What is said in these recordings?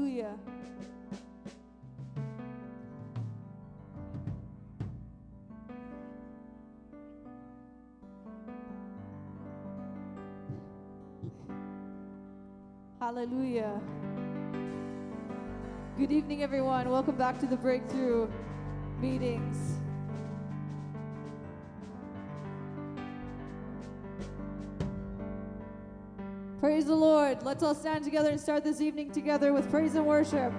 Hallelujah. Hallelujah. Good evening, everyone. Welcome back to the Breakthrough Meetings. Praise the Lord. Let's all stand together and start this evening together with praise and worship.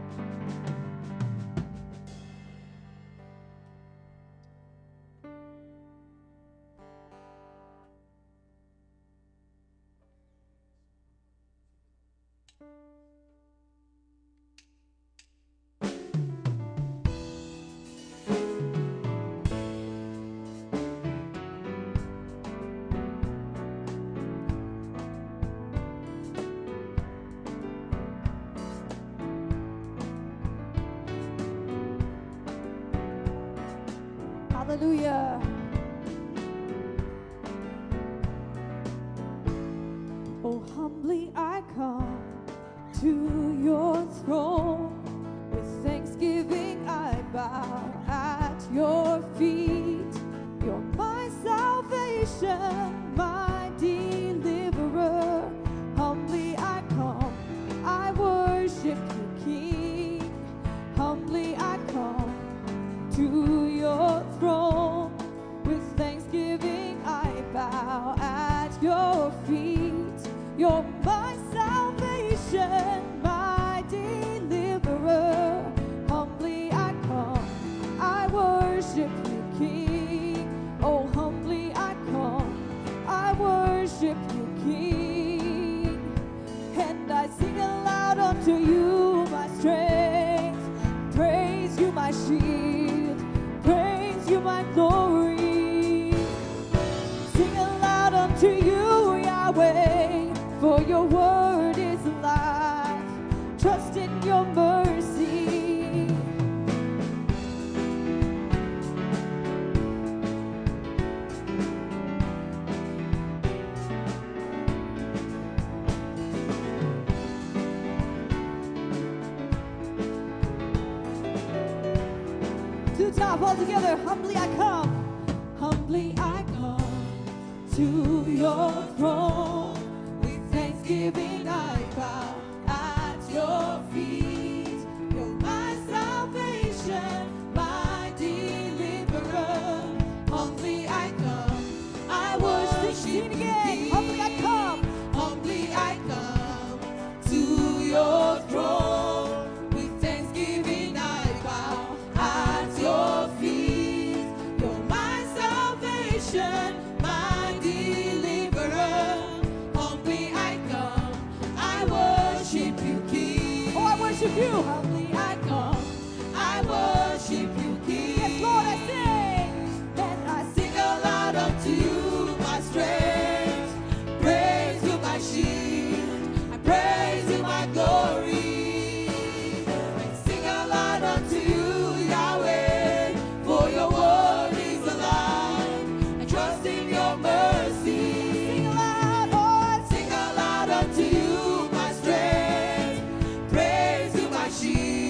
Hallelujah. Oh, humbly I come to your throne. With thanksgiving I bow at your feet. You're my salvation, my deliverer. Humbly I come, I worship you, King. Humbly I come to your throne. With thanksgiving I bow at your feet. You're my salvation, my deliverer. Humbly I come, I worship you, King. Oh, humbly I come, I worship you, King. And I sing aloud unto you, my strength. Praise you, my shield. Praise you, my glory. Sing aloud unto you, Yahweh, for your word is life. Trust in your mercy. To the top, all together. Humbly I come. Humbly I come to your throne. With thanksgiving I bow at your feet. You're my salvation, my deliverer. Humbly I come, I worship you again. Humbly I come. Humbly I come to your throne. With thanksgiving I bow at your feet. You're my salvation, my deliverer. Humbly I come, I worship you, King. Oh, I worship you. Humbly I come, I worship you, King. Yes, Lord, I sing. And I sing aloud unto you, my strength. Praise you, my shield. I praise you, my glory. And sing aloud unto you, Yahweh, for your word is alive. I trust in your mercy. Sing aloud, Lord. Sing aloud unto you, my strength. Praise you, my shield.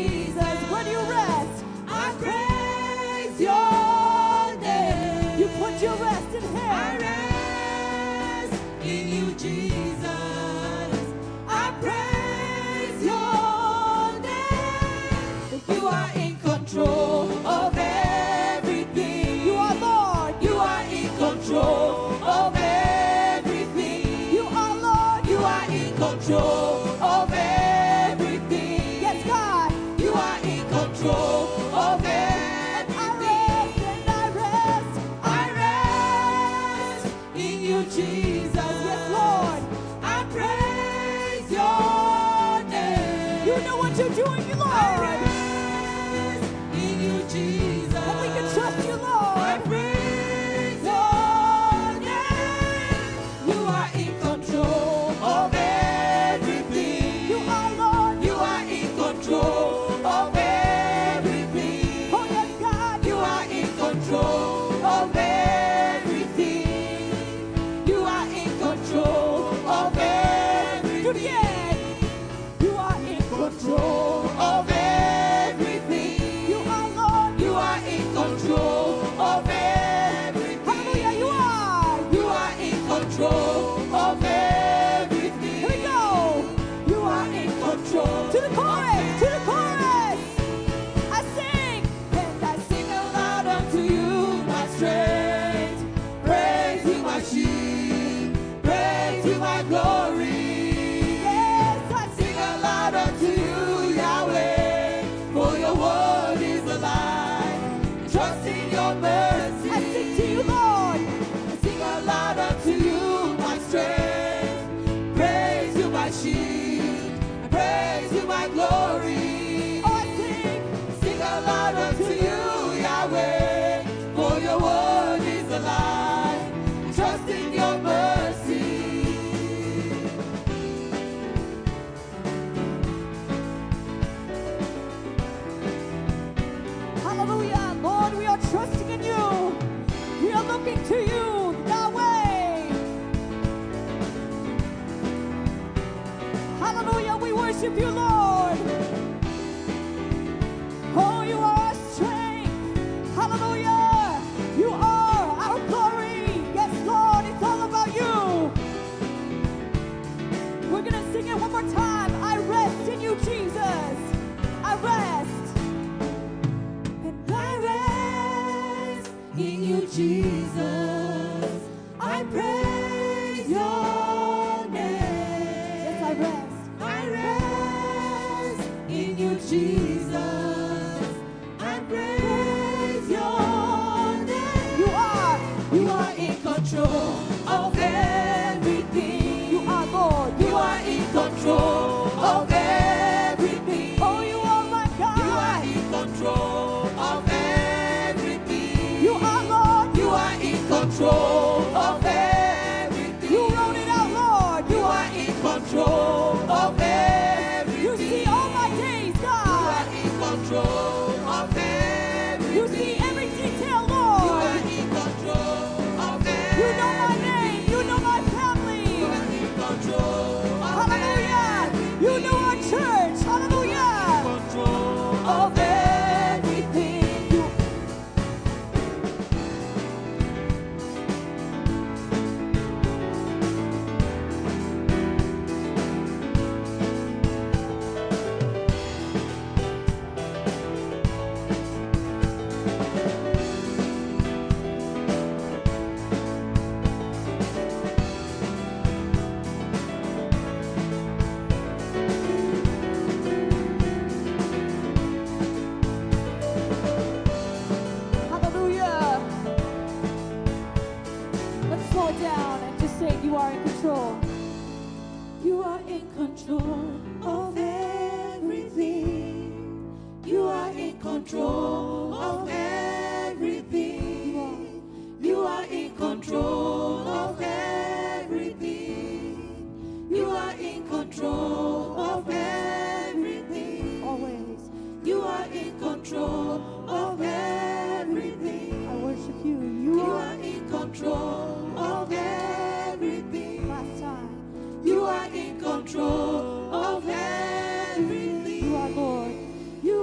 Jesus. Where do you rest? I praise your name. You put your rest in Him. I rest in you, Jesus. I praise your name. You are in control of everything. You are Lord. You are in control of everything. You are Lord. You are in control of everything. Yes, God. You are in control of And everything. I rest. I rest in you, Jesus. Yes, Lord. I praise your name. You know what you're doing, I Lord. rest in you, Jesus. And we can trust you, I Lord. praise your name. You are in control of everything. You are Lord. You are in control of everything. Oh, yes, God. You are in control of everything. You are in control of Do it everything. again. You are in Control of everything. You are Lord. You are in control of everything. Hallelujah. You are. You are in control of everything. Here we go. You are in control. To the chorus. To the chorus. I sing. And I sing aloud unto you, my strength. Praise you, my shield. Praise you, my glory. Yes, I Sing aloud unto you, Yahweh, for your word is alive. Trust in your mercy. I sing to you, Lord. Sing aloud unto you, my strength. Praise you, my shield. Praise you, my glory. Oh, I sing. Sing aloud unto you, Yahweh, for your word is alive. Trust in your mercy. Hallelujah. Lord, we are trusting in you. We are looking to you, Yahweh. Hallelujah. We worship you, Lord. Oh, you are our strength. Hallelujah. You are our glory. Yes, Lord, it's all about you. We're going to sing it one more time. I rest in you, Jesus. I rest. And I rest in you, Jesus. I praise your name. Yes, I rest. I rest in you, Jesus. I praise your name. You are in control of everything. You are Lord. You are in control of everything. Oh, you are my God. You are in control of everything. You are Lord. You are in control of everything. You wrote it out, Lord. You are in control of everything. You see all my days, You are God. in control of everything. You see every detail, You are Lord. in control of You know my everything. name. You know my You family. are in control of Hallelujah. everything. You know our church. Hallelujah. Control of everything. Hallelujah. Let's slow it down and just say you are in control. You are in control of everything. You are in control of everything. You are in control of everything. You are in control of everything. Always. You are in control of everything. I worship you. You are in control of everything. Last time. You are in control of everything. You are Lord. You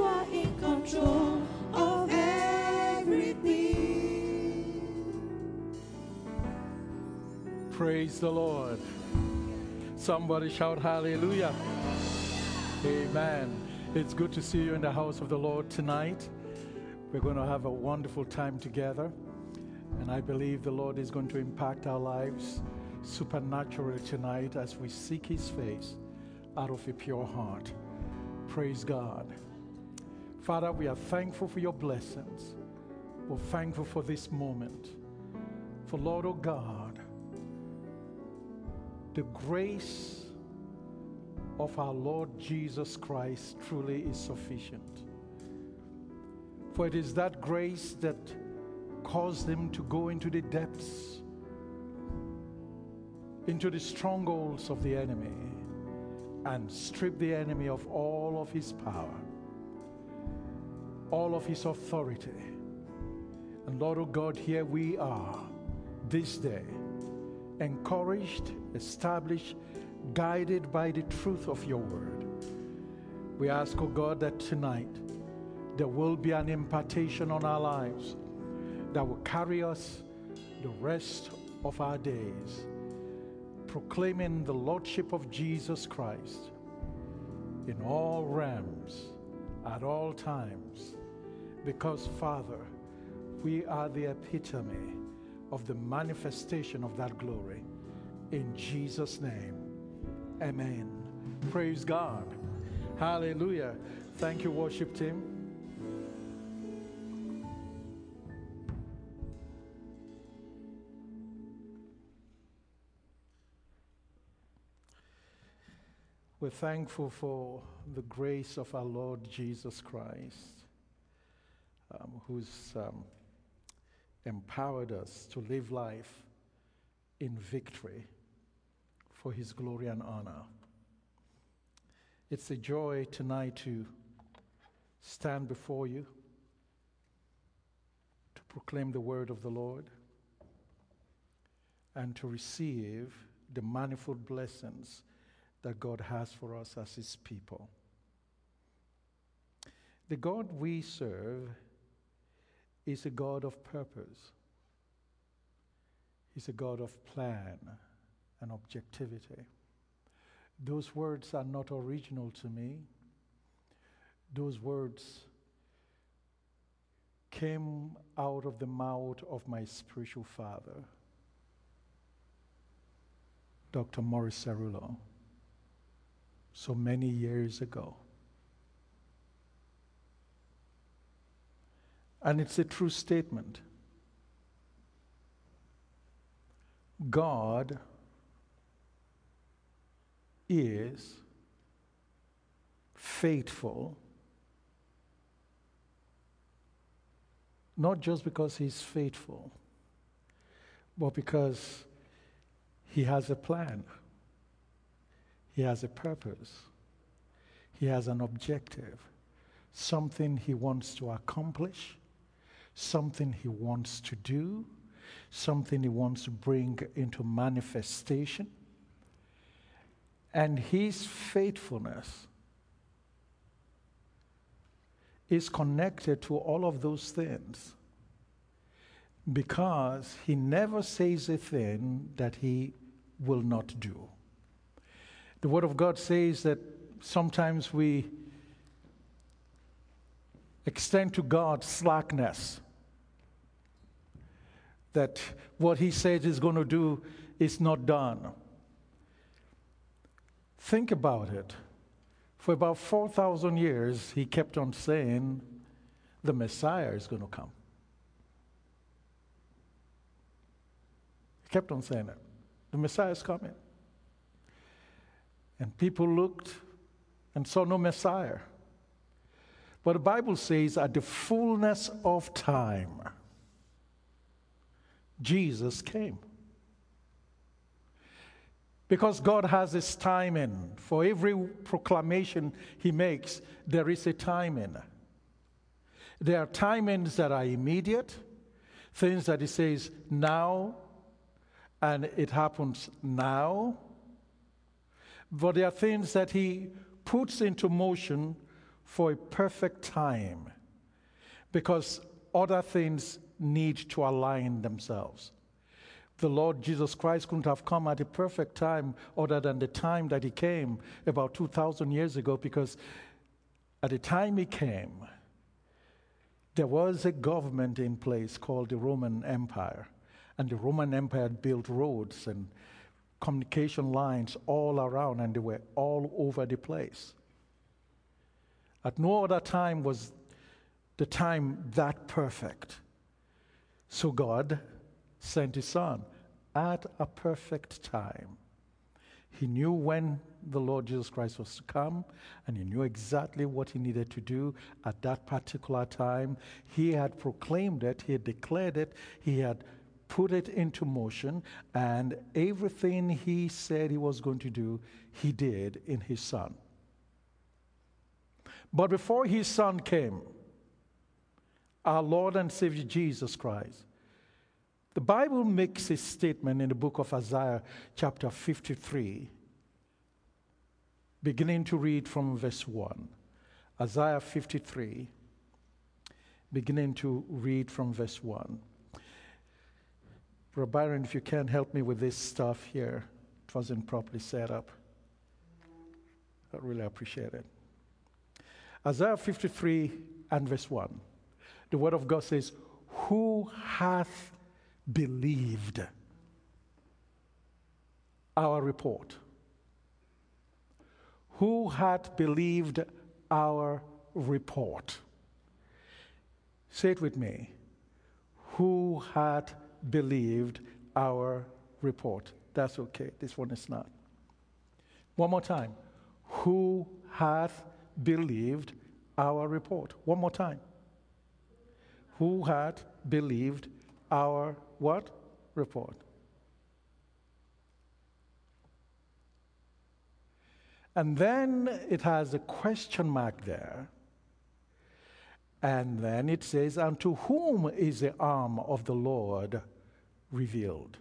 Praise the Lord. Somebody shout hallelujah. Amen. It's good to see you in the house of the Lord tonight. We're going to have a wonderful time together. And I believe the Lord is going to impact our lives supernaturally tonight as we seek His face out of a pure heart. Praise God. Father, we are thankful for your blessings. We're thankful for this moment. For Lord, oh God, the grace of our Lord Jesus Christ truly is sufficient. For it is that grace that caused Him to go into the depths, into the strongholds of the enemy, and strip the enemy of all of his power, all of his authority. And Lord, oh God, here we are this day, encouraged, established, guided by the truth of your word. We ask, oh God, that tonight there will be an impartation on our lives that will carry us the rest of our days, proclaiming the Lordship of Jesus Christ in all realms, at all times, because, Father, we are the epitome of the manifestation of that glory. In Jesus' name, amen. Praise God. Hallelujah. Thank you, worship team. We're thankful for the grace of our Lord Jesus Christ, who's empowered us to live life in victory for His glory and honor. It's a joy tonight to stand before you, to proclaim the word of the Lord, and to receive the manifold blessings that God has for us as His people. The God we serve is a God of purpose. He's a God of plan and objectivity. Those words are not original to me. Those words came out of the mouth of my spiritual father, Dr. Morris Cerullo, so many years ago. And it's a true statement. God is faithful, not just because He's faithful, but because He has a plan. He has a purpose. He has an objective, something He wants to accomplish, something He wants to do, something He wants to bring into manifestation. And His faithfulness is connected to all of those things, because He never says a thing that He will not do. The Word of God says that sometimes we extend to God slackness, that what He says He's going to do is not done. Think about it. For about 4,000 years, He kept on saying the Messiah is going to come. He kept on saying it. The Messiah is coming. And people looked and saw no Messiah. But the Bible says at the fullness of time, Jesus came. Because God has His timing. For every proclamation He makes, there is a timing. There are timings that are immediate, things that He says now, and it happens now. But there are things that He puts into motion for a perfect time, because other things need to align themselves. The Lord Jesus Christ couldn't have come at a perfect time other than the time that he came about 2,000 years ago, because at the time he came, there was a government in place called the Roman Empire. And the Roman Empire had built roads and communication lines all around, and they were all over the place. At no other time was the time that perfect. So God sent his Son at a perfect time. He knew when the Lord Jesus Christ was to come, and he knew exactly what he needed to do at that particular time. He had proclaimed it, he had declared it, he had put it into motion, and everything he said he was going to do, he did in his Son. But before his Son came, our Lord and Savior Jesus Christ, the Bible makes a statement in the book of Isaiah chapter 53, beginning to read from verse 1. Isaiah 53, beginning to read from verse 1. Brother Byron, if you can help me with this stuff here. It wasn't properly set up. I really appreciate it. Isaiah 53 and verse 1. The word of God says, "Who hath believed our report?" Who hath believed our report? Say it with me. Who hath believed our report? That's okay. This one is not. One more time. Who hath believed our report? One more time. Who hath believed our what? Report. And then it has a question mark there. And then it says, "Unto whom is the arm of the Lord revealed?"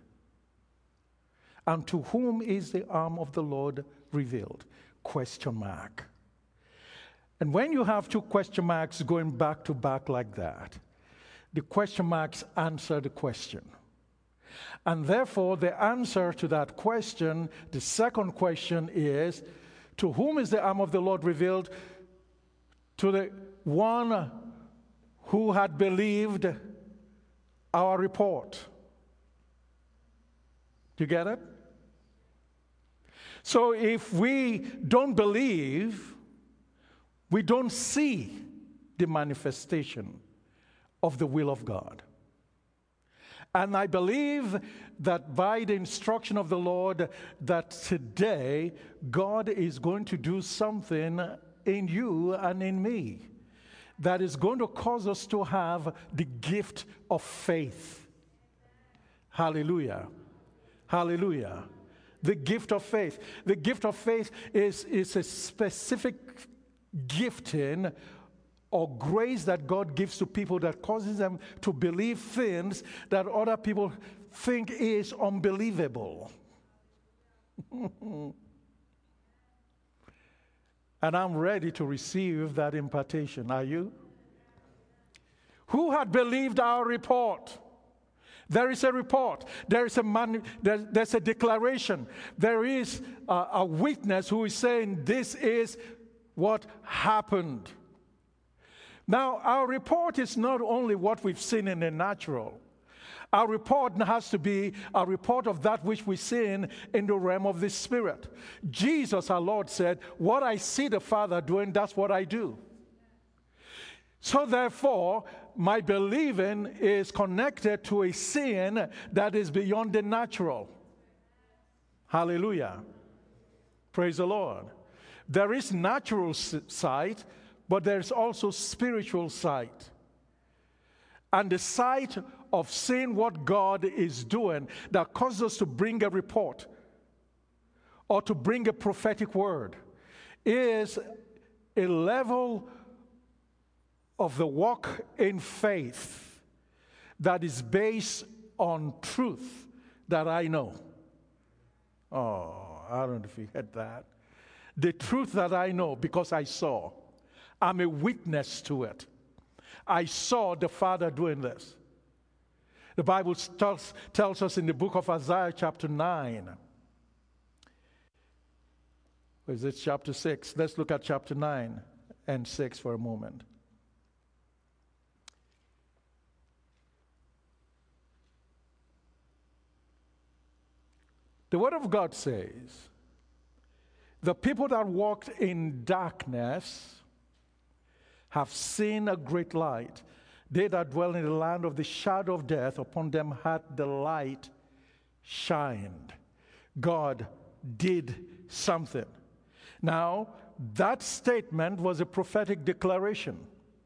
Unto whom is the arm of the Lord revealed? Question mark. And when you have two question marks going back to back like that, the question marks answer the question. And therefore, the answer to that question, the second question is, to whom is the arm of the Lord revealed? To the one who had believed our report. Do you get it? So if we don't believe, we don't see the manifestation of the will of God. And I believe that by the instruction of the Lord, that today God is going to do something in you and in me that is going to cause us to have the gift of faith. Hallelujah. Hallelujah. The gift of faith. The gift of faith is a specific gifting or grace that God gives to people that causes them to believe things that other people think is unbelievable. And I'm ready to receive that impartation. Are you? Who had believed our report? There is a report. There is there's a declaration. There is a witness who is saying this is what happened. Now, our report is not only what we've seen in the natural. Our report has to be a report of that which we see in the realm of the Spirit. Jesus, our Lord, said, "What I see the Father doing, that's what I do." So therefore, my believing is connected to a seeing that is beyond the natural. Hallelujah. Praise the Lord. There is natural sight, but there's also spiritual sight. And the sight of seeing what God is doing that causes us to bring a report or to bring a prophetic word is a level of the walk in faith that is based on truth that I know. Oh, I don't know if you heard that. The truth that I know because I saw. I'm a witness to it. I saw the Father doing this. The Bible tells us in the book of Isaiah chapter 9. Or is it chapter 6? Let's look at chapter 9 and 6 for a moment. The Word of God says, the people that walked in darkness have seen a great light. They that dwell in the land of the shadow of death, upon them hath the light shined. God did something. Now, that statement was a prophetic declaration.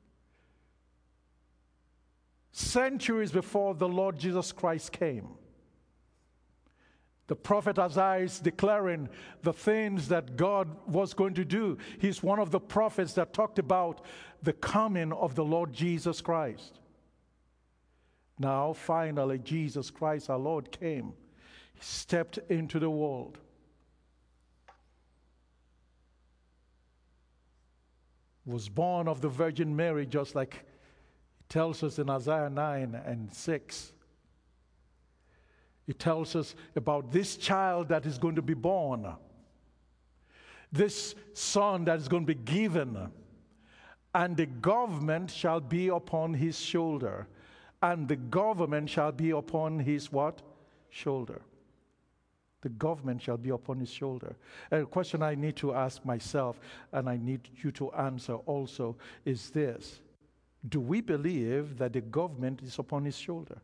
Centuries before the Lord Jesus Christ came, the prophet Isaiah is declaring the things that God was going to do. He's one of the prophets that talked about the coming of the Lord Jesus Christ. Now, finally, Jesus Christ, our Lord, came. He stepped into the world. Was born of the Virgin Mary, just like it tells us in Isaiah 9 and 6. It tells us about this child that is going to be born, this son that is going to be given, and the government shall be upon his shoulder. And the government shall be upon his what? Shoulder. The government shall be upon his shoulder. And a question I need to ask myself, and I need you to answer also, is this: do we believe that the government is upon his shoulder?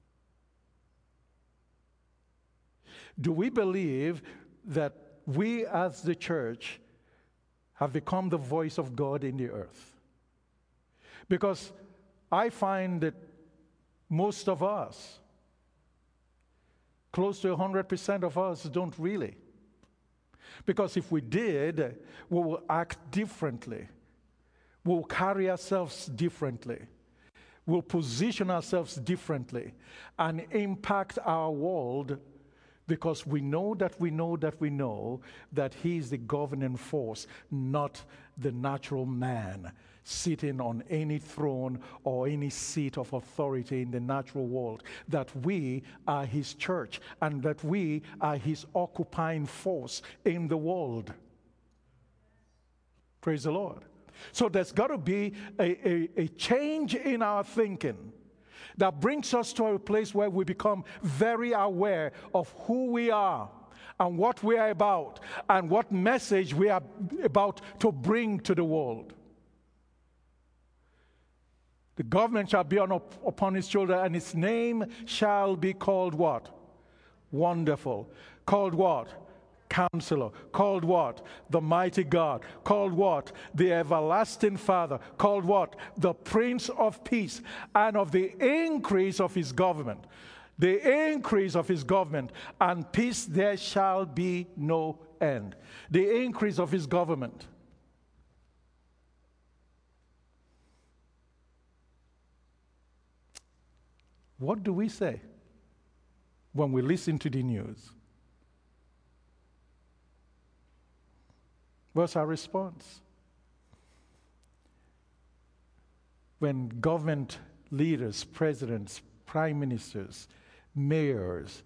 Do we believe that we as the church have become the voice of God in the earth? Because I find that most of us, close to 100% of us, don't really. Because if we did, we will act differently. We'll carry ourselves differently. We'll position ourselves differently and impact our world, because we know that he is the governing force, not the natural man sitting on any throne or any seat of authority in the natural world. That we are his church and that we are his occupying force in the world. Praise the Lord. So there's got to be a change in our thinking that brings us to a place where we become very aware of who we are and what we are about and what message we are about to bring to the world. The government shall be upon his shoulder, and his name shall be called what? Wonderful. Called what? Counselor. Called what? The mighty God. Called what? The everlasting Father. Called what? The Prince of Peace. And of the increase of his government. The increase of his government and peace there shall be no end. The increase of his government. What do we say when we listen to the news? What's our response? When government leaders, presidents, prime ministers, mayors,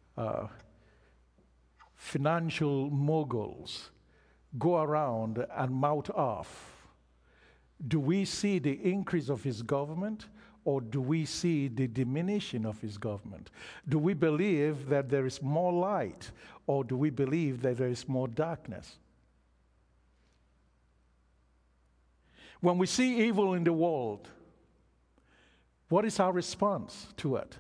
financial moguls go around and mouth off, do we see the increase of his government, or do we see the diminishing of his government? Do we believe that there is more light, or do we believe that there is more darkness? When we see evil in the world, what is our response to it?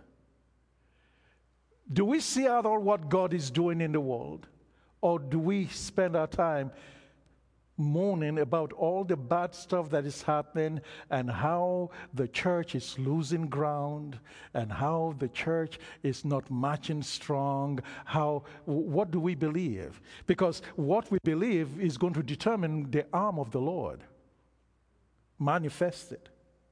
Do we see at all what God is doing in the world? Or do we spend our time moaning about all the bad stuff that is happening and how the church is losing ground and how the church is not marching strong? What do we believe? Because what we believe is going to determine the arm of the Lord manifested.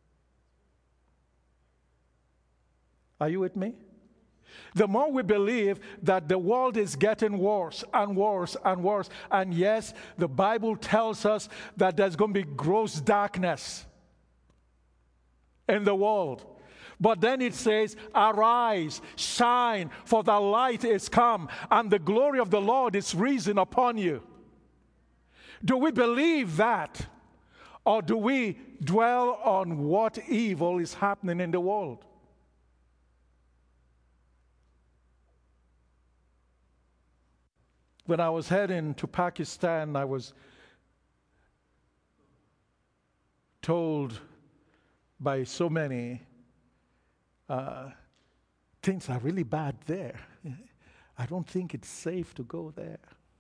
Are you with me? The more we believe that the world is getting worse and worse and worse, and yes, the Bible tells us that there's going to be gross darkness in the world. But then it says, arise, shine, for the light is come, and the glory of the Lord is risen upon you. Do we believe that? Or do we dwell on what evil is happening in the world? When I was heading to Pakistan, I was told by so many, things are really bad there. I don't think it's safe to go there.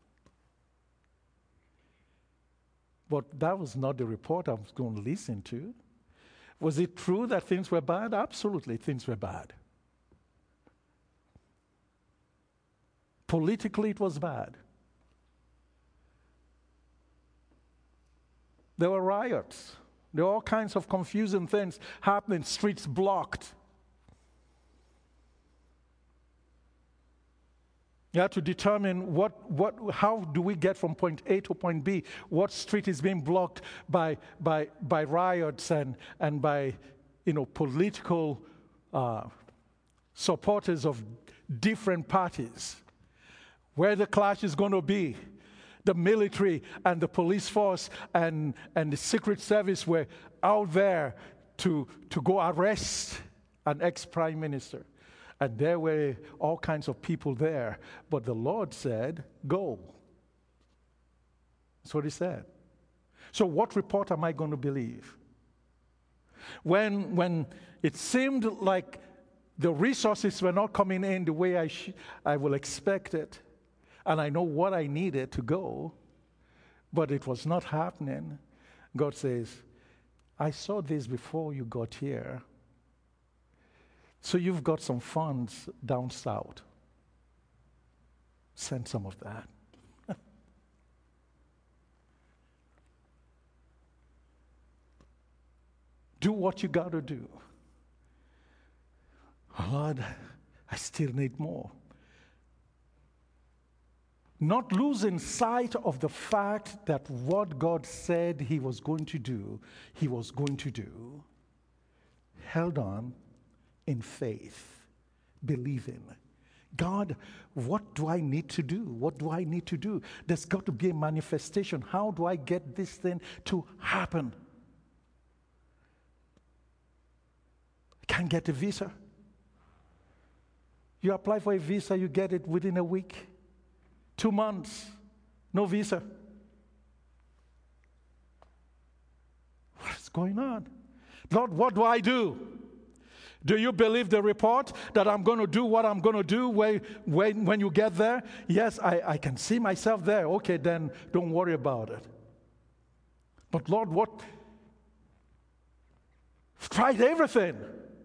But that was not the report I was going to listen to. Was it true that things were bad? Absolutely, things were bad. Politically, it was bad. There were riots. There were all kinds of confusing things happening, streets blocked. You have to determine how do we get from point A to point B? What street is being blocked by riots and by political supporters of different parties? Where the clash is going to be? The military and the police force and the Secret Service were out there to go arrest an ex-prime minister. And there were all kinds of people there. But the Lord said, go. That's what he said. So what report am I going to believe? When it seemed like the resources were not coming in the way I will expect it, and I know what I needed to go, but it was not happening, God says, I saw this before you got here. So you've got some funds down south. Send some of that. Do what you got to do. Lord, I still need more. Not losing sight of the fact that what God said he was going to do, he was going to do. Held on in faith, believing. God, what do I need to do? What do I need to do? There's got to be a manifestation. How do I get this thing to happen? I can't get a visa. You apply for a visa, you get it within a week. 2 months, no visa. What is going on? Lord, what do I do? Do you believe the report that I'm going to do what I'm going to do when you get there? Yes, I can see myself there. Okay, then don't worry about it. But Lord, what? I've tried everything.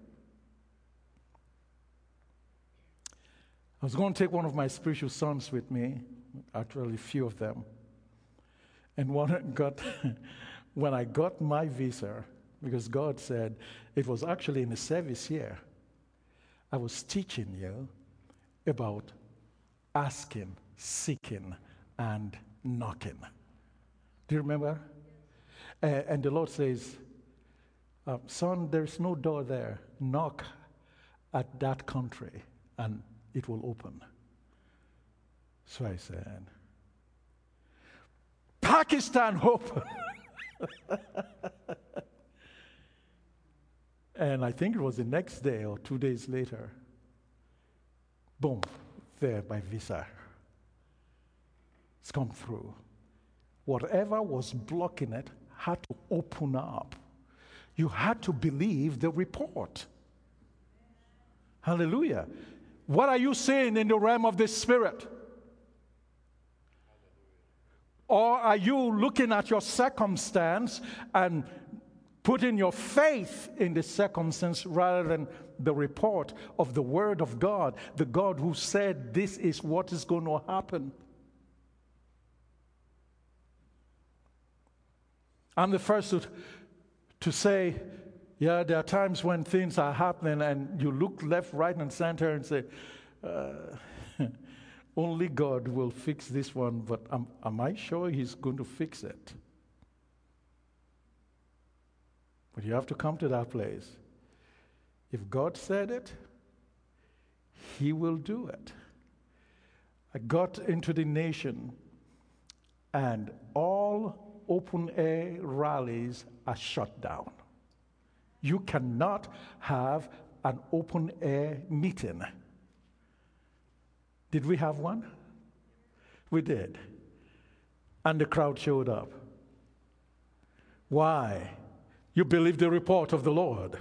I was going to take one of my spiritual sons with me, actually a few of them. And when I got my visa, because God said, it was actually in a service here, I was teaching you about asking, seeking, and knocking. Do you remember? And the Lord says, son, there's no door there. Knock at that country, and it will open. So I said, Pakistan open. And I think it was the next day or 2 days later, boom, there my visa. It's come through. Whatever was blocking it had to open up. You had to believe the report. Hallelujah. What are you seeing in the realm of the Spirit? Or are you looking at your circumstance and putting your faith in the circumstance rather than the report of the Word of God, the God who said this is what is going to happen? I'm the first to say, yeah, there are times when things are happening and you look left, right, and center and say, only God will fix this one, but am I sure He's going to fix it? But you have to come to that place. If God said it, He will do it. I got into the nation, and all open air rallies are shut down. You cannot have an open air meeting. Did we have one? We did. And the crowd showed up. Why? You believe the report of the Lord.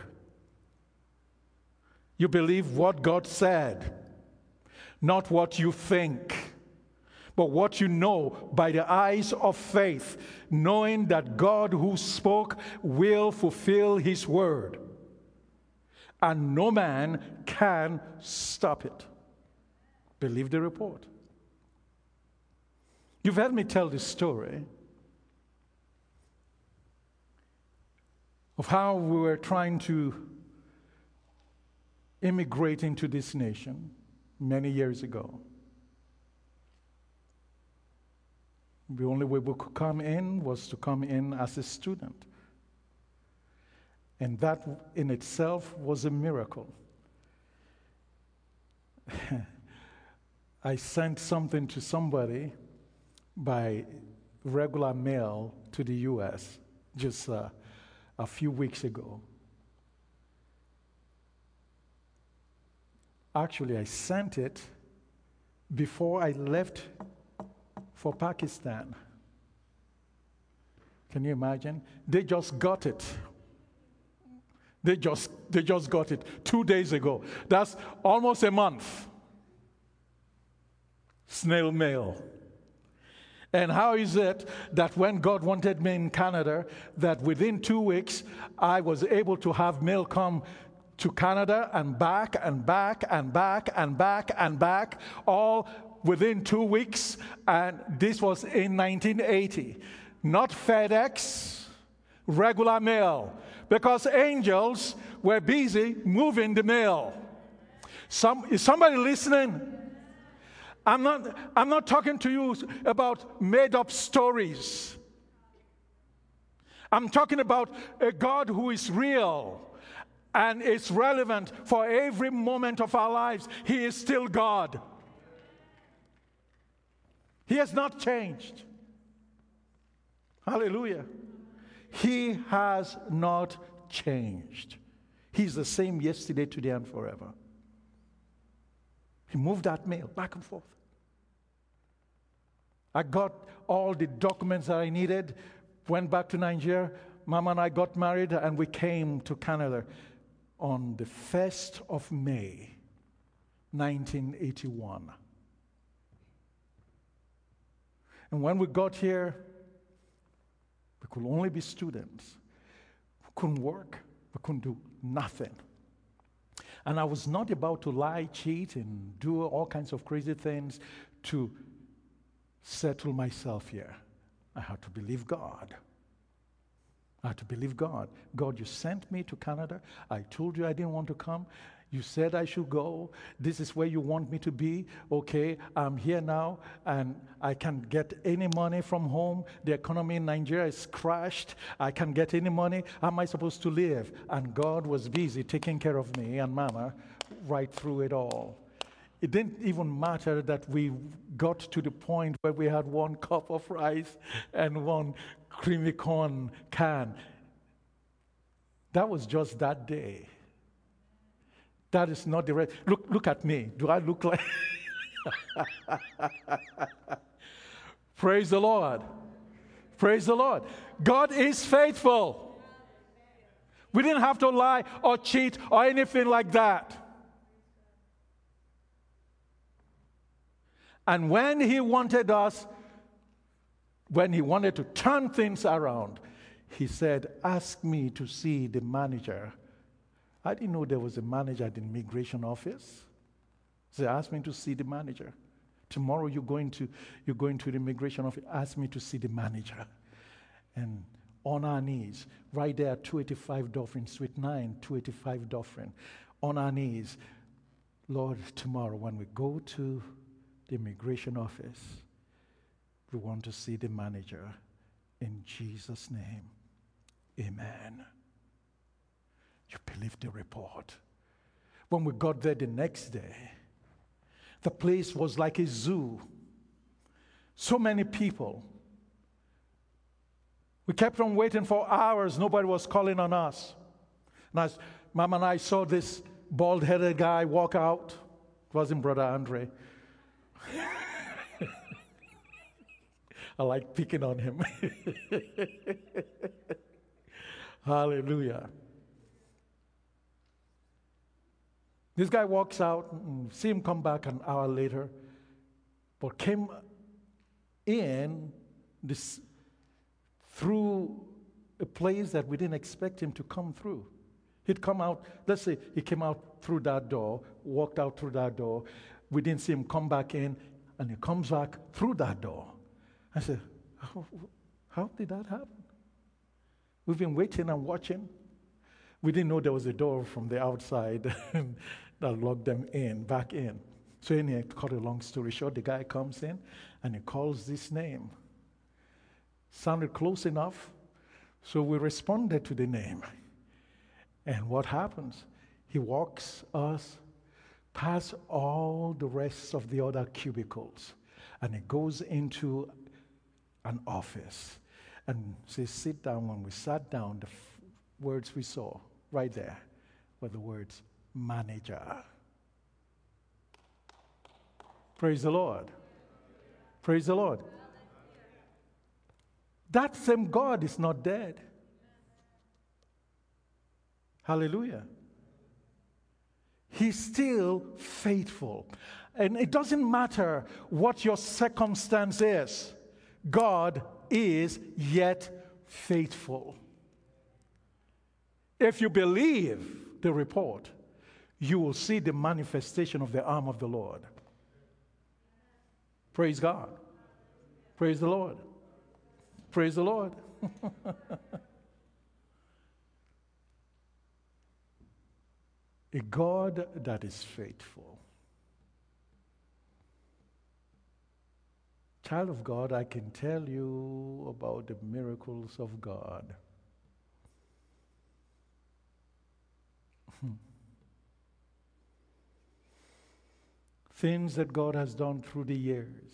You believe what God said, not what you think, but what you know by the eyes of faith, knowing that God who spoke will fulfill His word, and no man can stop it. Believe the report. You've heard me tell this story of how we were trying to immigrate into this nation many years ago. The only way we could come in was to come in as a student. And that in itself was a miracle. I sent something to somebody by regular mail to the U.S. just a few weeks ago. Actually, I sent it before I left for Pakistan. Can you imagine? They just got it. They just got it 2 days ago. That's almost a month. Snail mail. And how is it that when God wanted me in Canada, that within 2 weeks, I was able to have mail come to Canada and back and back and back and back and back, all within 2 weeks, and this was in 1980. Not FedEx, regular mail, because angels were busy moving the mail. Is somebody listening? I'm not talking to you about made-up stories. I'm talking about a God who is real and is relevant for every moment of our lives. He is still God. He has not changed. Hallelujah. He has not changed. He's the same yesterday, today, and forever. He moved that mail back and forth. I got all the documents that I needed, went back to Nigeria. Mama and I got married, and we came to Canada on the 1st of May, 1981. And when we got here, we could only be students. We couldn't work. We couldn't do nothing. And I was not about to lie, cheat, and do all kinds of crazy things to settle myself here. I had to believe God. I had to believe God. God, you sent me to Canada. I told you I didn't want to come. You said I should go. This is where you want me to be. Okay, I'm here now, and I can't get any money from home. The economy in Nigeria is crashed. I can't get any money. How am I supposed to live? And God was busy taking care of me and Mama right through it all. It didn't even matter that we got to the point where we had 1 cup of rice and 1 creamy corn can. That was just that day. That is not the right. Look at me. Do I look like? Praise the Lord. Praise the Lord. God is faithful. We didn't have to lie or cheat or anything like that. And when He wanted us, when He wanted to turn things around, He said, ask me to see the manager. I didn't know there was a manager at the immigration office. So they asked me to see the manager. Tomorrow you're going to the immigration office. Ask me to see the manager. And on our knees, right there at 285 Dauphin, Suite 9, 285 Dauphin, on our knees, Lord, tomorrow when we go to the immigration office, we want to see the manager. In Jesus' name, amen. You believe the report. When we got there the next day, the place was like a zoo. So many people. We kept on waiting for hours. Nobody was calling on us. And as Mom and I saw this bald-headed guy walk out, it wasn't Brother Andre. I like picking on him. Hallelujah. This guy walks out, and see him come back an hour later, but came in this through a place that we didn't expect him to come through. He'd come out, let's say he came out through that door, walked out through that door. We didn't see him come back in, and he comes back through that door. I said, how did that happen? We've been waiting and watching. We didn't know there was a door from the outside that locked them in, back in. So anyway, to cut a long story short, the guy comes in and he calls this name. Sounded close enough, so we responded to the name. And what happens? He walks us past all the rest of the other cubicles, and he goes into an office and says, sit down. When we sat down, the words we saw right there were the words, manager. Praise the Lord. Praise the Lord. That same God is not dead. Hallelujah. He's still faithful. And it doesn't matter what your circumstance is, God is yet faithful. If you believe the report, you will see the manifestation of the arm of the Lord. Praise God. Praise the Lord. Praise the Lord. A God that is faithful. Child of God, I can tell you about the miracles of God. Things that God has done through the years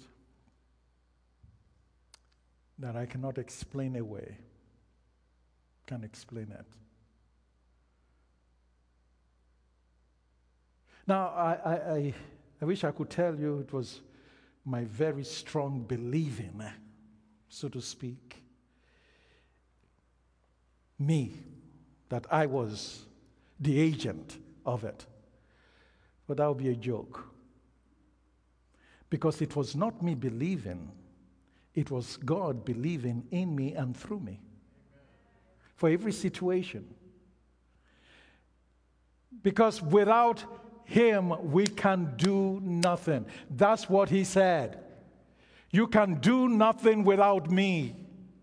that I cannot explain away. Can't explain it. Now, I wish I could tell you it was my very strong believing, so to speak, me, that I was the agent of it. But that would be a joke. Because it was not me believing, it was God believing in me and through me. For every situation. Because without Him, we can do nothing. That's what He said. You can do nothing without me.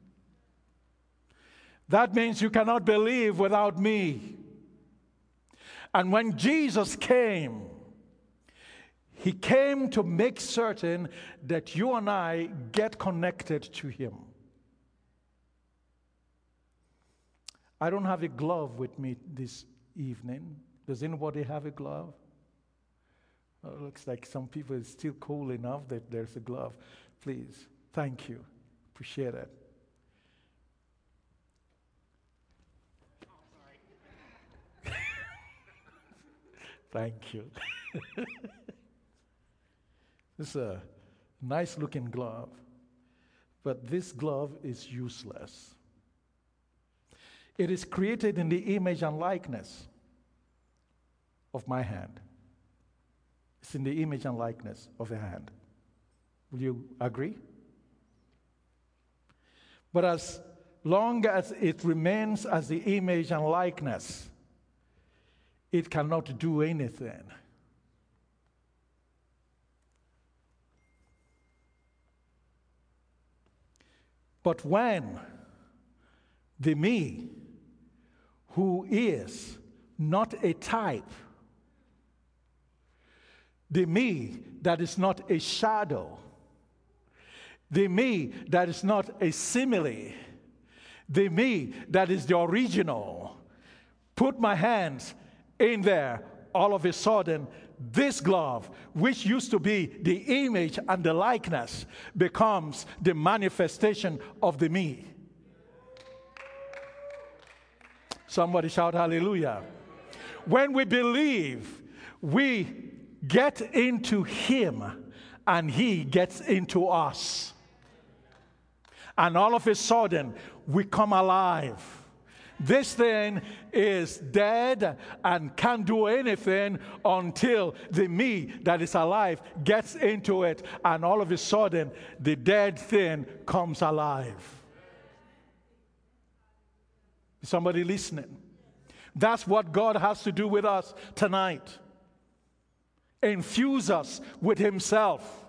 That means you cannot believe without me. And when Jesus came, He came to make certain that you and I get connected to Him. I don't have a glove with me this evening. Does anybody have a glove? Oh, it looks like some people are still cool enough that there's a glove. Please, thank you. Appreciate it. Thank you. This is a nice looking glove, but this glove is useless. It is created in the image and likeness of my hand. It's in the image and likeness of a hand. Will you agree? But as long as it remains as the image and likeness, it cannot do anything. But when the me, who is not a type, the me that is not a shadow, the me that is not a simile, the me that is the original, put my hands in there all of a sudden, this glove, which used to be the image and the likeness, becomes the manifestation of the me. Somebody shout hallelujah. When we believe, we get into him and he gets into us. And all of a sudden, we come alive. This thing is dead and can't do anything until the me that is alive gets into it, and all of a sudden, the dead thing comes alive. Somebody listening? That's what God has to do with us tonight. Infuse us with himself.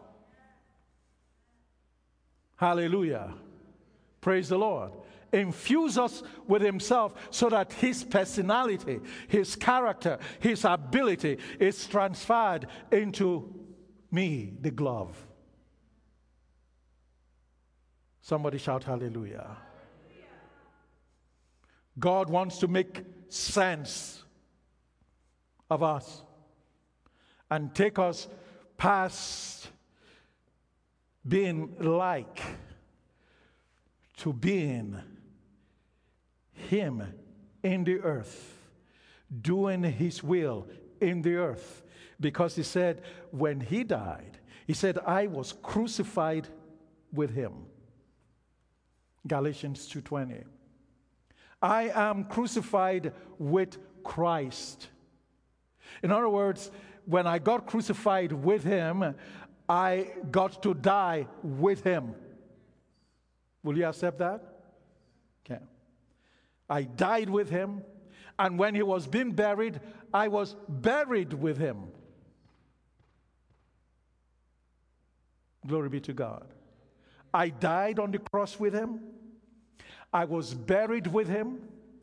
Hallelujah. Praise the Lord. Infuse us with himself so that his personality, his character, his ability is transferred into me, the glove. Somebody shout hallelujah. God wants to make sense of us and take us past being like to being him in the earth, doing his will in the earth. Because he said, when he died, he said, I was crucified with him. Galatians 2:20. I am crucified with Christ. In other words, when I got crucified with him, I got to die with him. Will you accept that? Okay. I died with him, and when he was being buried, I was buried with him. Glory be to God. I died on the cross with him. I was buried with him.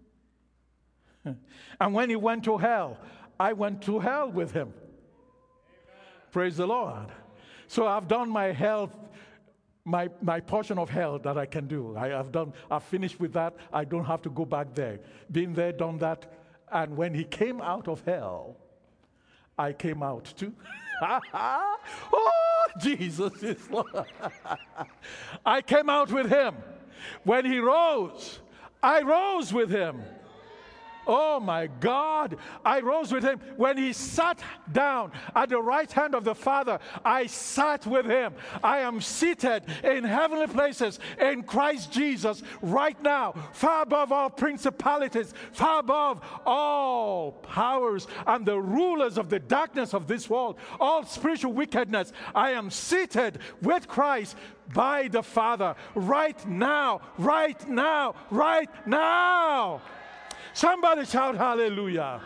And when he went to hell, I went to hell with him. Praise the Lord. So I've done my hell, my portion of hell that I can do. I've finished with that. I don't have to go back there. Been there, done that. And when he came out of hell, I came out too. Oh, Jesus is Lord. I came out with him. When he rose, I rose with him. Oh my God, I rose with him. When he sat down at the right hand of the Father, I sat with him. I am seated in heavenly places in Christ Jesus right now, far above all principalities, far above all powers and the rulers of the darkness of this world, all spiritual wickedness. I am seated with Christ by the Father right now, right now, right now. Somebody shout hallelujah.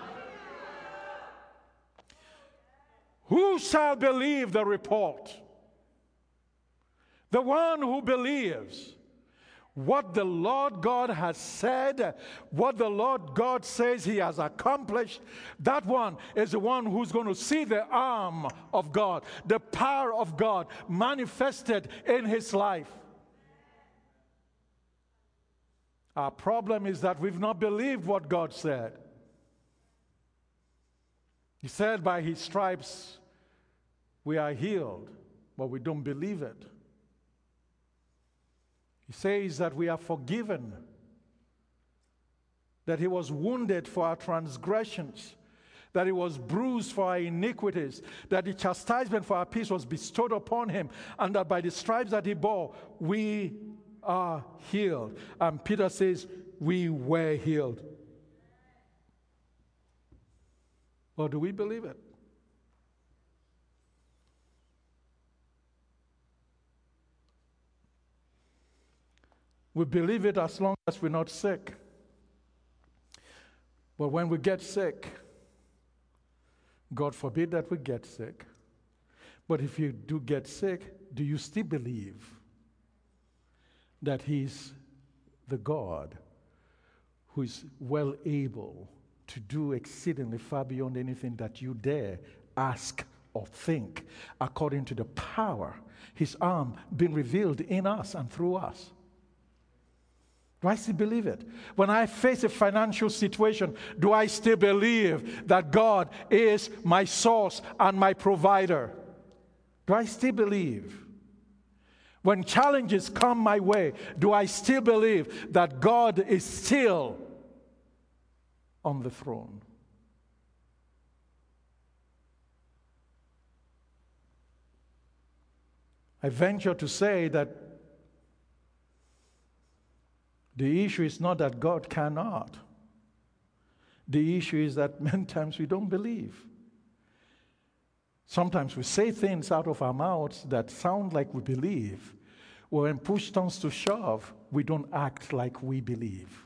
Who shall believe the report? The one who believes what the Lord God has said, what the Lord God says he has accomplished, that one is the one who's going to see the arm of God, the power of God manifested in his life. Our problem is that we've not believed what God said. He said by his stripes we are healed, but we don't believe it. He says that we are forgiven, that he was wounded for our transgressions, that he was bruised for our iniquities, that the chastisement for our peace was bestowed upon him, and that by the stripes that he bore, we are healed. And Peter says, we were healed. Or do we believe it? We believe it as long as we're not sick. But when we get sick, God forbid that we get sick. But if you do get sick, do you still believe that he's the God who is well able to do exceedingly far beyond anything that you dare ask or think, according to the power, his arm being revealed in us and through us? Do I still believe it? When I face a financial situation, do I still believe that God is my source and my provider? Do I still believe? When challenges come my way, do I still believe that God is still on the throne? I venture to say that the issue is not that God cannot. The issue is that many times we don't believe. Sometimes we say things out of our mouths that sound like we believe. When push comes to shove, we don't act like we believe.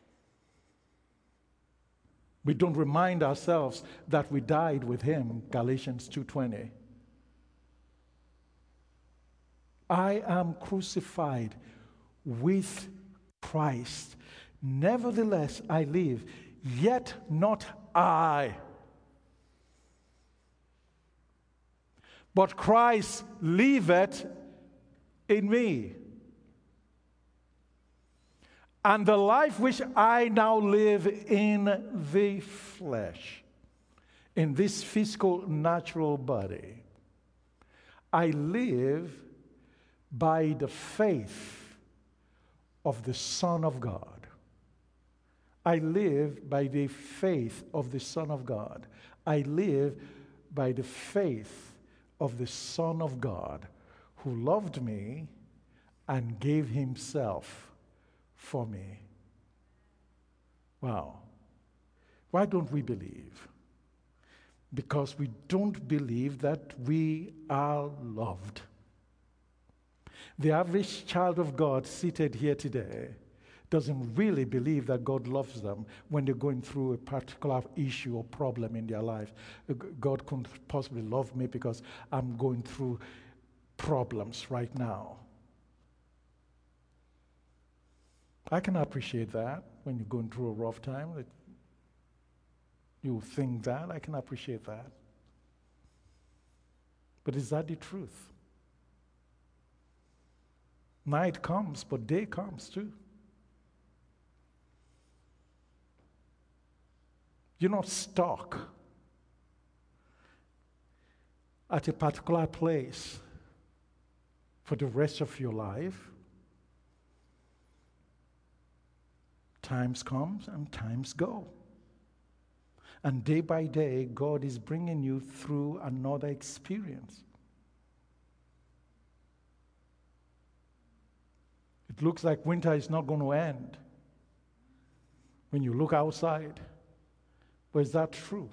We don't remind ourselves that we died with him, Galatians 2:20. I am crucified with Christ. Nevertheless, I live, yet not I, but Christ liveth in me. And the life which I now live in the flesh, in this physical, natural body, I live by the faith of the Son of God. I live by the faith of the Son of God. I live by the faith of the Son of God who loved me and gave himself for me. Wow. Why don't we believe? Because we don't believe that we are loved. The average child of God seated here today doesn't really believe that God loves them when they're going through a particular issue or problem in their life. God couldn't possibly love me because I'm going through problems right now. I can appreciate that when you're going through a rough time. You think that. I can appreciate that. But is that the truth? Night comes, but day comes too. You're not stuck at a particular place for the rest of your life. Times come and times go. And day by day, God is bringing you through another experience. It looks like winter is not going to end when you look outside. But is that true?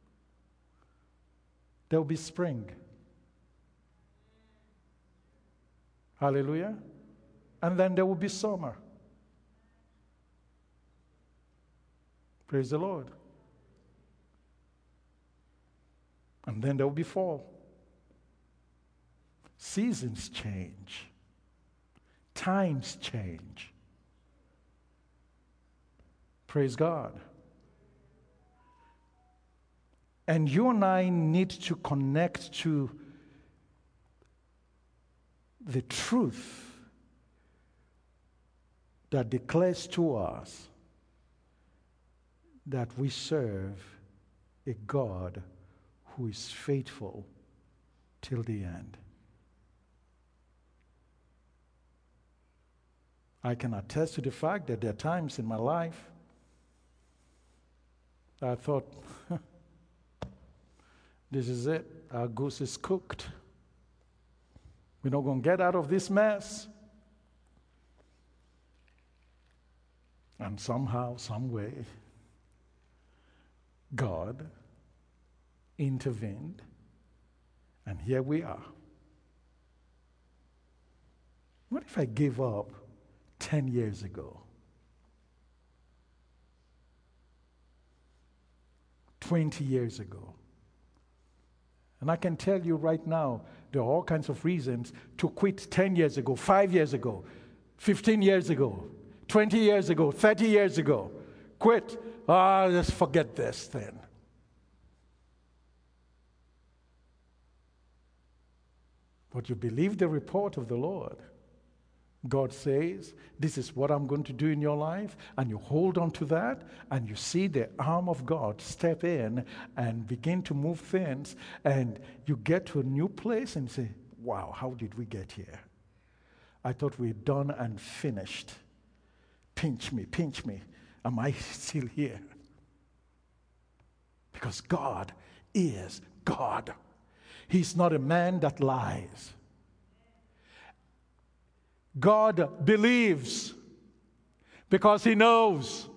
There will be spring. Hallelujah. And then there will be summer. Praise the Lord. And then there will be fall. Seasons change. Times change. Praise God. And you and I need to connect to the truth that declares to us that we serve a God who is faithful till the end. I can attest to the fact that there are times in my life I thought, this is it. Our goose is cooked. We're not going to get out of this mess. And somehow, some way, God intervened, and here we are. What if I gave up 10 years ago? 20 years ago? And I can tell you right now, there are all kinds of reasons to quit 10 years ago, 5 years ago, 15 years ago, 20 years ago, 30 years ago. Quit. Let's forget this then. But you believe the report of the Lord. God says, this is what I'm going to do in your life, and you hold on to that, and you see the arm of God step in and begin to move things, and you get to a new place and say, wow, how did we get here? I thought we're done and finished. Pinch me. Am I still here? Because God is God. He's not a man that lies. God believes because he knows.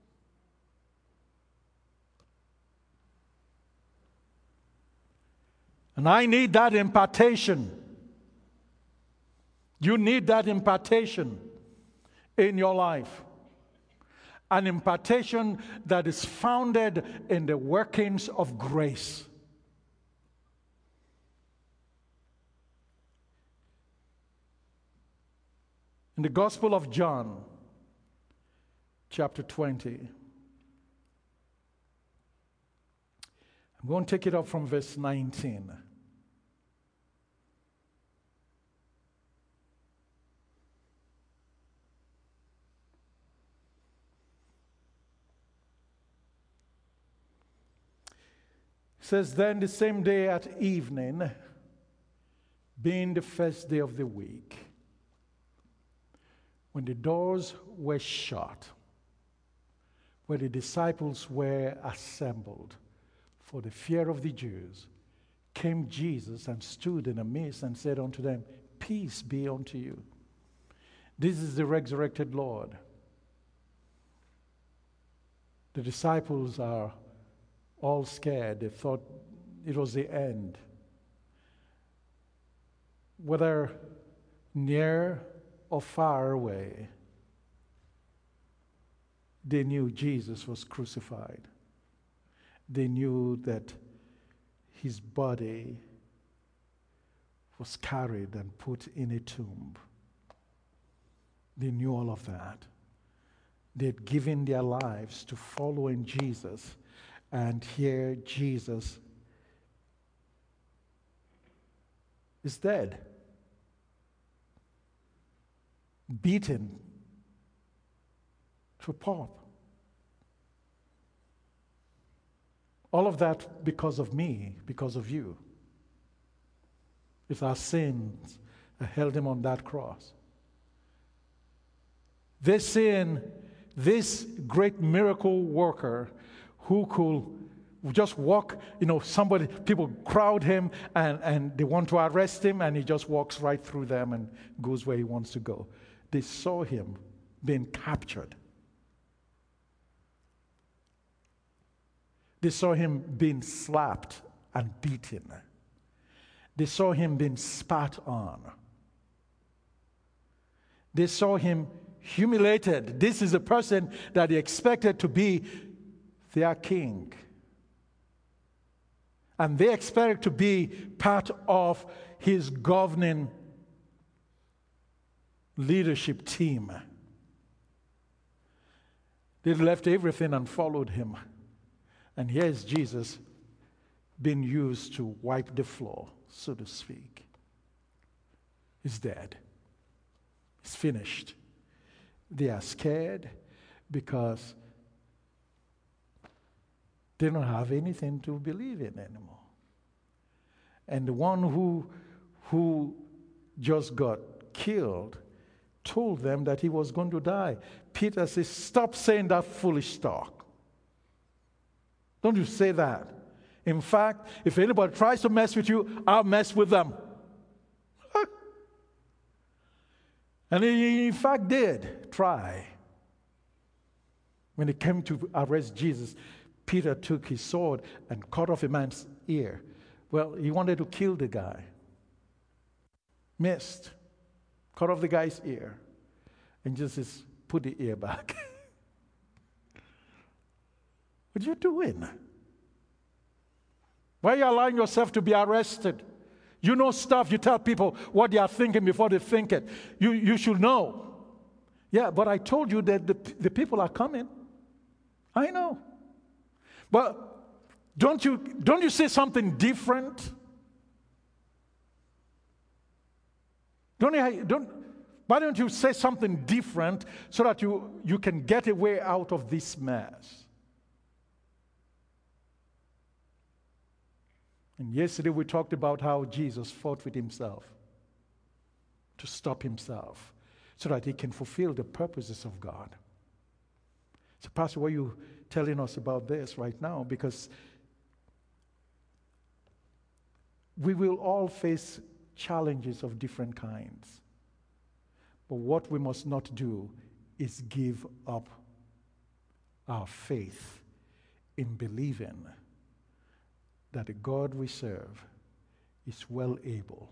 And I need that impartation. You need that impartation in your life. An impartation that is founded in the workings of grace. In the Gospel of John, chapter 20, I'm going to take it up from verse 19. It says, then the same day at evening, being the first day of the week, when the doors were shut, where the disciples were assembled for the fear of the Jews, came Jesus and stood in the midst and said unto them, peace be unto you. This is the resurrected Lord. The disciples are all scared. They thought it was the end. Whether near or far away, they knew Jesus was crucified. They knew that his body was carried and put in a tomb. They knew all of that. They had given their lives to following Jesus, and here Jesus is dead. Beaten to a pulp. All of that because of me, because of you. It's our sins that held him on that cross. This great miracle worker who could just walk, people crowd him and they want to arrest him, and he just walks right through them and goes where he wants to go. They saw him being captured. They saw him being slapped and beaten. They saw him being spat on. They saw him humiliated. This is a person that they expected to be their king. And they expected to be part of his governing leadership team. They left everything and followed him. And here's Jesus being used to wipe the floor, so to speak. He's dead. It's finished. They are scared because they don't have anything to believe in anymore. And the one who just got killed told them that he was going to die. Peter says, stop saying that foolish talk. Don't you say that. In fact, if anybody tries to mess with you, I'll mess with them. And he in fact did try. When it came to arrest Jesus, Peter took his sword and cut off a man's ear. Well, he wanted to kill the guy. Missed. Cut off the guy's ear. And just put the ear back. What are you doing? Why are you allowing yourself to be arrested? You know stuff. You tell people what they are thinking before they think it. You should know. Yeah, but I told you that the people are coming. I know. But don't you say something different? Why don't you say something different so that you can get a way out of this mess? And yesterday we talked about how Jesus fought with himself to stop himself so that he can fulfill the purposes of God. So, Pastor, why are you telling us about this right now? Because we will all face challenges of different kinds. But what we must not do is give up our faith in believing that the God we serve is well able.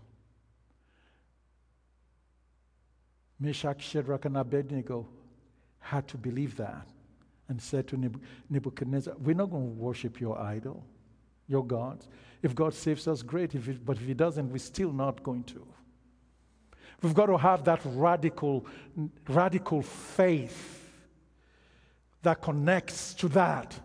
Meshach, Shadrach, and Abednego had to believe that and said to Nebuchadnezzar, we're not going to worship your idol, your gods. If God saves us, great. But if he doesn't, we're still not going to. We've got to have that radical faith that connects to that.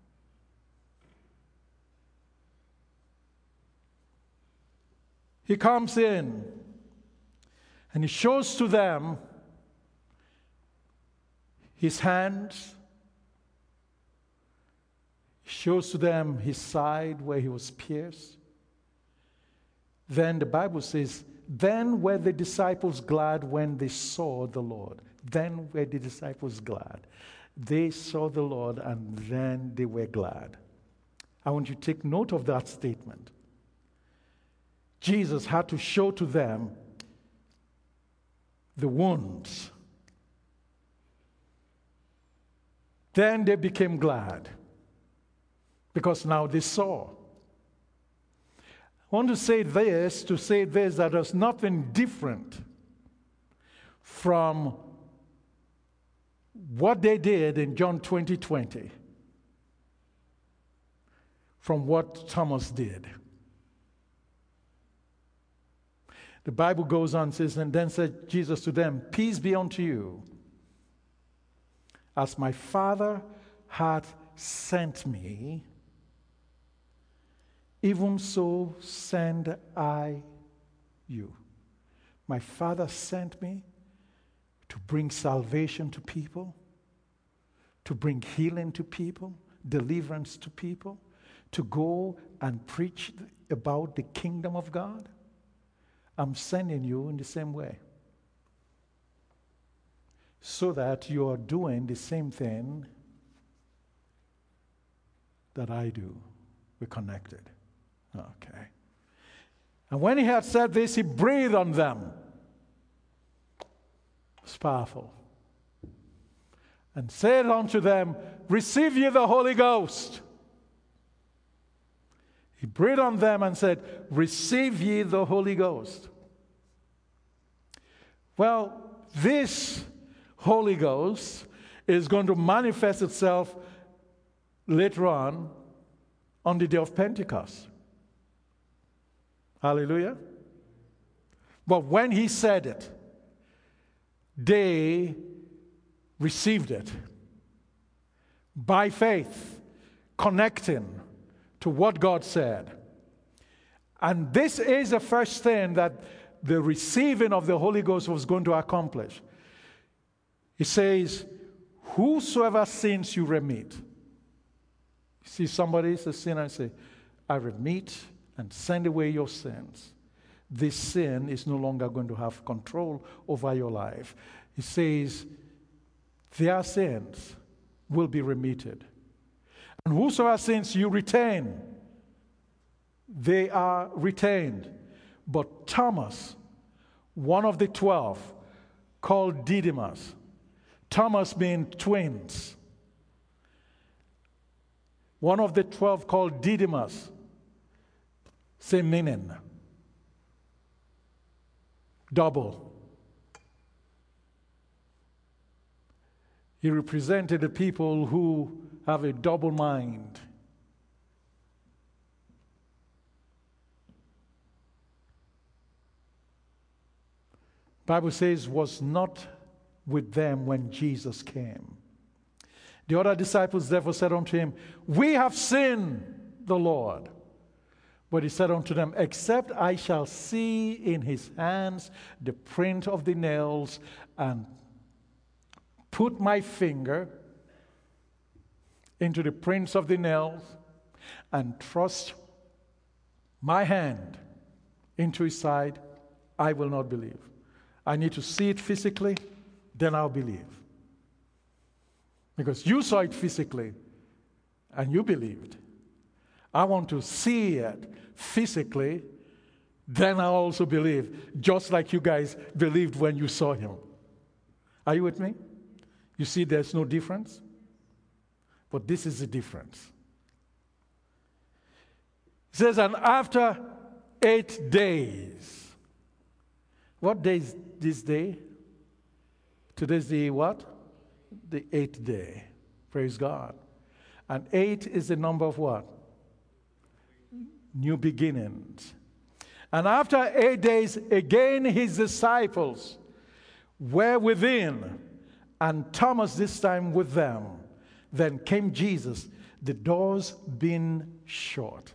He comes in and he shows to them his hands. He shows to them his side where he was pierced. Then the Bible says, then were the disciples glad when they saw the Lord. Then were the disciples glad. They saw the Lord and then they were glad. I want you to take note of that statement. Jesus had to show to them the wounds. Then they became glad because now they saw. I want to say this, that there's nothing different from what they did in John 20:20 from what Thomas did. The Bible goes on, says, and then said Jesus to them, peace be unto you. As my Father hath sent me, even so send I you. My Father sent me to bring salvation to people, to bring healing to people, deliverance to people, to go and preach about the kingdom of God. I'm sending you in the same way, so that you are doing the same thing that I do. We're connected. Okay. And when he had said this, he breathed on them. It's powerful. And said unto them, receive ye the Holy Ghost. He breathed on them and said, receive ye the Holy Ghost. Well, this Holy Ghost is going to manifest itself later on the day of Pentecost. Hallelujah. But when he said it, they received it by faith, connecting to what God said. And this is the first thing that the receiving of the Holy Ghost was going to accomplish. He says, whosoever sins you remit. See somebody is a sinner and say, I remit and send away your sins. This sin is no longer going to have control over your life. He says, their sins will be remitted. And whosoever sins you retain, they are retained. But Thomas, one of the 12, called Didymus, Thomas being twins, one of the 12 called Didymus, same meaning, double. He represented the people who have a double mind. Bible says was not with them when Jesus came. The other disciples therefore said unto him, we have seen the Lord. But he said unto them, except I shall see in his hands the print of the nails, and put my finger into the prints of the nails, and thrust my hand into his side, I will not believe. I need to see it physically, then I'll believe. Because you saw it physically, and you believed. I want to see it physically, then I'll also believe, just like you guys believed when you saw him. Are you with me? You see there's no difference? But this is the difference. It says, and after 8 days. What day is this day? Today's the what? The 8th day. Praise God. And 8 is the number of what? New beginnings. And after 8 days, again his disciples were within, and Thomas this time with them. Then came Jesus, the doors being shut.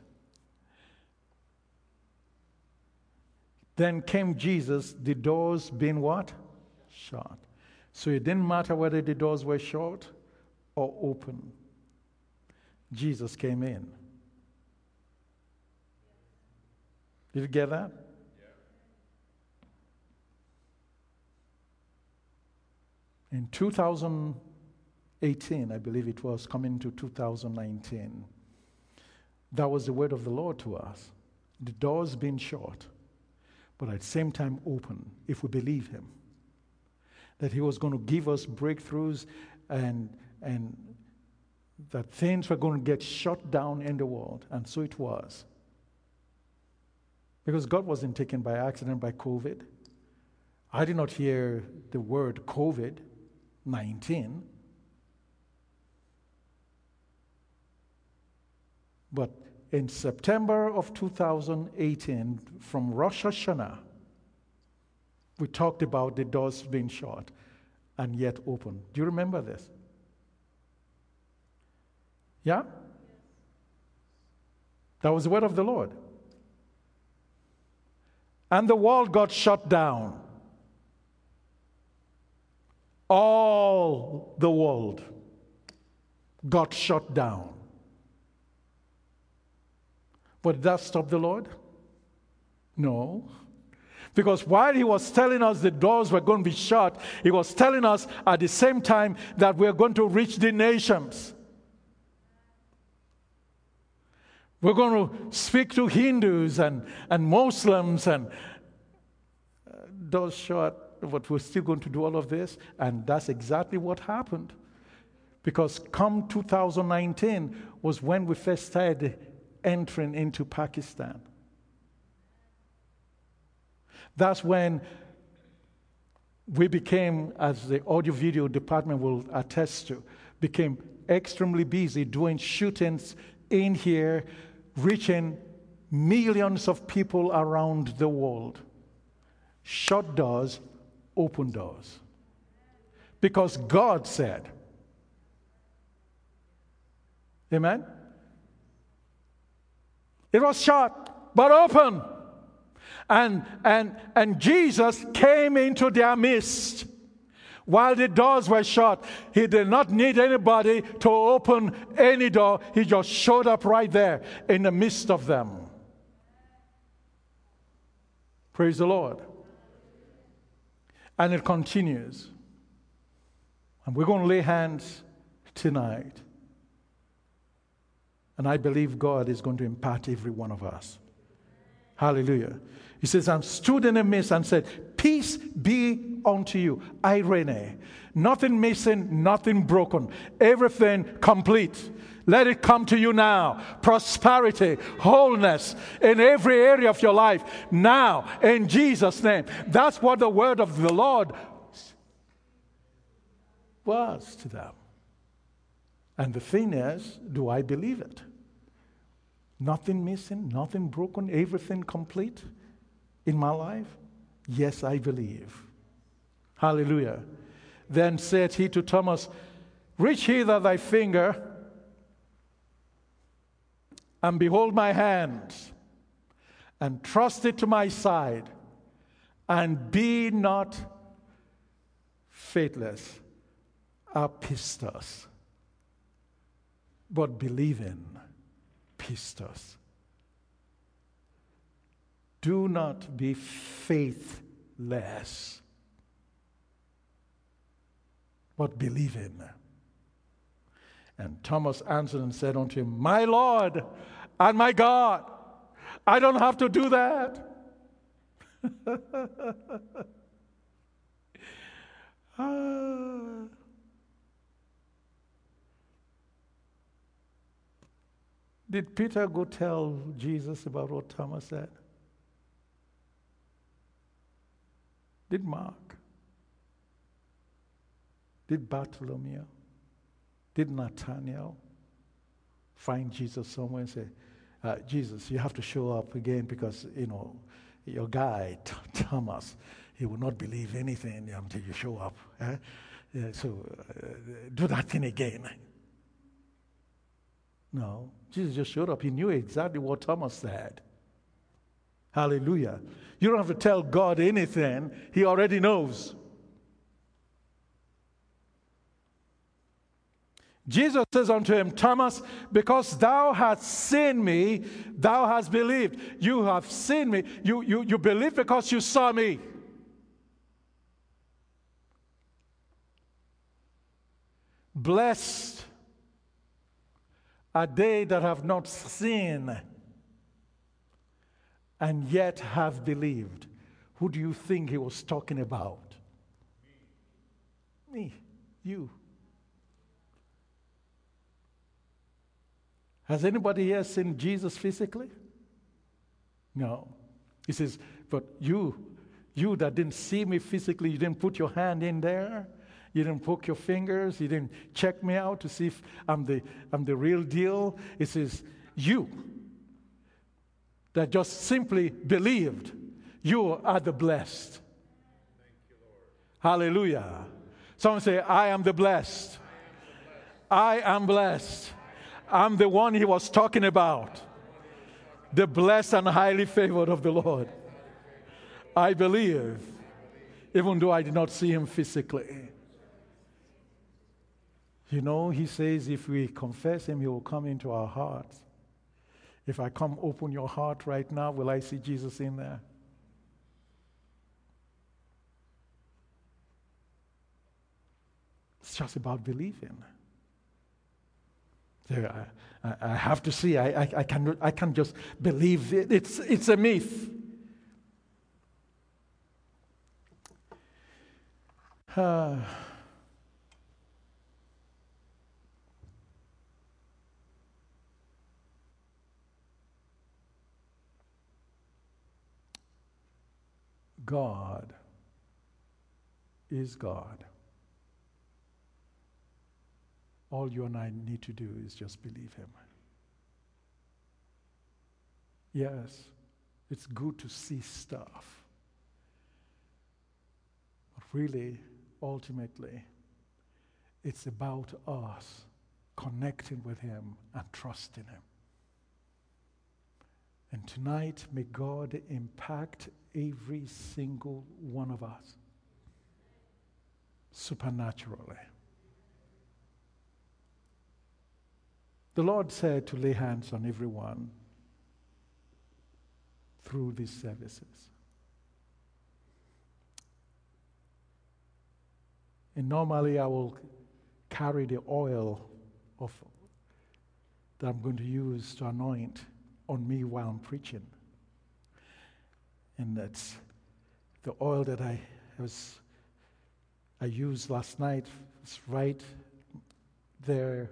Then came Jesus, the doors being what? Shut. So it didn't matter whether the doors were shut or open. Jesus came in. Did you get that? Yeah. In 2018, I believe it was, coming to 2019, that was the word of the Lord to us. The doors being shut, but at the same time open, if we believe him. That he was going to give us breakthroughs, and that things were going to get shut down in the world. And so it was. Because God wasn't taken by accident by COVID. I did not hear the word COVID-19. But in September of 2018, from Rosh Hashanah, we talked about the doors being shut and yet open. Do you remember this? Yeah? That was the word of the Lord. And the world got shut down. All the world got shut down. But did that stop the Lord? No. Because while he was telling us the doors were going to be shut, he was telling us at the same time that we're going to reach the nations. We're going to speak to Hindus and Muslims and doors shut, but we're still going to do all of this. And that's exactly what happened. Because come 2019 was when we first started entering into Pakistan. That's when we became, as the audio-video department will attest to, became extremely busy doing shootings in here, reaching millions of people around the world. Shut doors, open doors. Because God said. Amen? It was shut, but open. And Jesus came into their midst. While the doors were shut, he did not need anybody to open any door. He just showed up right there in the midst of them. Praise the Lord. And it continues. And we're going to lay hands tonight. And I believe God is going to impart every one of us. Hallelujah. He says, and stood in the midst and said, peace be unto you. Irene. Nothing missing, nothing broken. Everything complete. Let it come to you now. Prosperity, wholeness in every area of your life. Now, in Jesus' name. That's what the word of the Lord was to them. And the thing is, do I believe it? Nothing missing, nothing broken, everything complete in my life? Yes, I believe. Hallelujah. Then said he to Thomas, reach hither thy finger, and behold my hands, and trusted to my side, and be not faithless, apistos, but believing, pistos. Do not be faithless, but believing. And Thomas answered and said unto him, My Lord and my God. I don't have to do that. Did Peter go tell Jesus about what Thomas said? Did Mark? Did Bartholomew? Did Nathaniel find Jesus somewhere and say, Jesus, you have to show up again because, your guy, Thomas, he will not believe anything until you show up. So do that thing again. No, Jesus just showed up. He knew exactly what Thomas said. Hallelujah. You don't have to tell God anything. He already knows. Jesus says unto him, Thomas, because thou hast seen me, thou hast believed. You have seen me. You believe because you saw me. Blessed are they that have not seen and yet have believed. Who do you think he was talking about? Me. You. Has anybody here seen Jesus physically? No. He says, but you that didn't see me physically, you didn't put your hand in there, you didn't poke your fingers, you didn't check me out to see if I'm the real deal. It says, you that just simply believed, you are the blessed. Thank you, Lord. Hallelujah. Someone say, I am the blessed. I am blessed. I'm the one he was talking about. The blessed and highly favored of the Lord. I believe, even though I did not see him physically. He says if we confess him, he will come into our hearts. If I come open your heart right now, will I see Jesus in there? It's just about believing. I have to see. I can't just believe it. It's a myth. God is God. All you and I need to do is just believe him. Yes, it's good to see stuff. But really, ultimately, it's about us connecting with him and trusting him. And tonight, may God impact every single one of us supernaturally. The Lord said to lay hands on everyone through these services. And normally I will carry the oil that I'm going to use to anoint on me while I'm preaching. And that's the oil that I used last night. It's right there.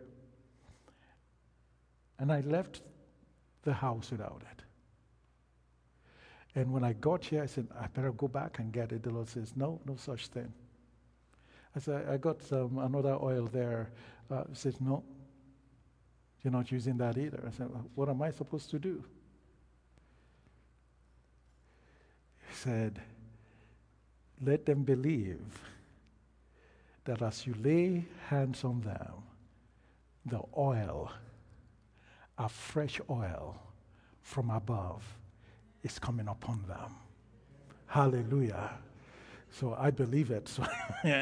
And I left the house without it. And when I got here, I said, I better go back and get it. The Lord says, no such thing. I said, I got another oil there. He says, no, you're not using that either. I said, what am I supposed to do? He said, let them believe that as you lay hands on them, the oil, a fresh oil from above, is coming upon them. Hallelujah. So I believe it. So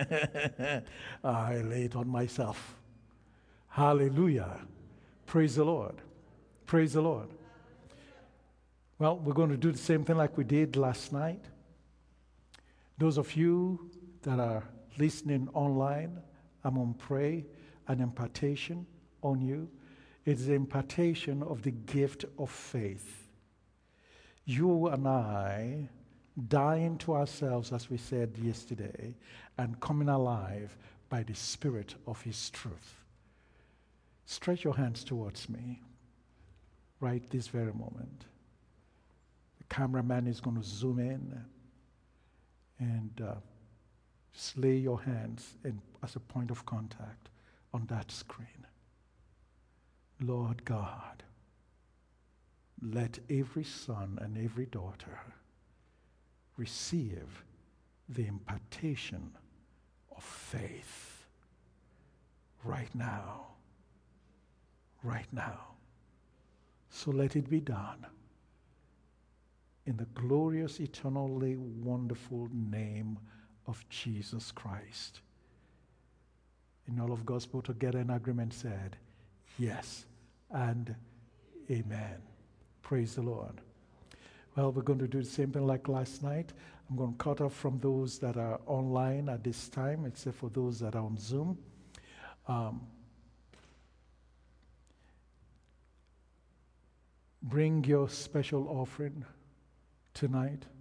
I lay it on myself. Hallelujah. Praise the Lord. Praise the Lord. Well, we're going to do the same thing like we did last night. Those of you that are listening online, I'm going to pray an impartation on you. It's the impartation of the gift of faith. You and I dying to ourselves, as we said yesterday, and coming alive by the Spirit of His truth. Stretch your hands towards me right this very moment. The cameraman is going to zoom in and just lay your hands as a point of contact on that screen. Lord God, let every son and every daughter receive the impartation of faith right now. Right now. So let it be done in the glorious, eternally wonderful name of Jesus Christ. And all of God's people together in agreement said, yes and amen. Praise the Lord. Well, we're going to do the same thing like last night. I'm going to cut off from those that are online at this time, except for those that are on Zoom. Bring your special offering tonight.